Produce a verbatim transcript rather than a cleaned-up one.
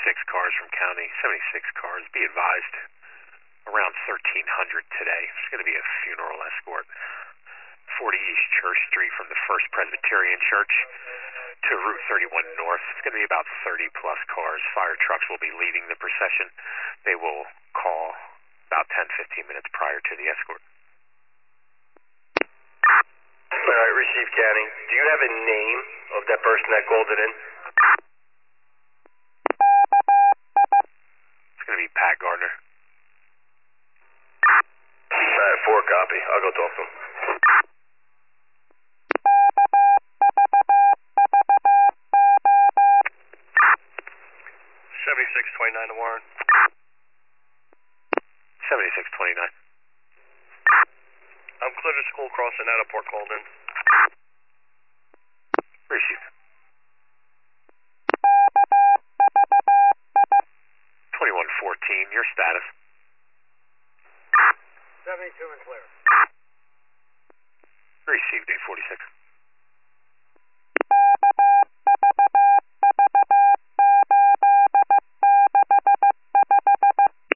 seventy-six cars from county, seventy-six cars. Be advised, around thirteen hundred today. There's going to be a funeral escort. forty East Church Street from the First Presbyterian Church to Route thirty-one North. It's going to be about thirty plus cars. Fire trucks will be leading the procession. They will call about ten, fifteen minutes prior to the escort. All right, receive county. Do you have a name of that person that called it in? It's going to be Pat Gardner. All right, four copy. I'll go talk to him. seventy-six twenty-nine to Warren. seventy-six twenty-nine. I'm clear to school crossing out of Port called in. Received. twenty-one fourteen, your status. seventy-two and clear.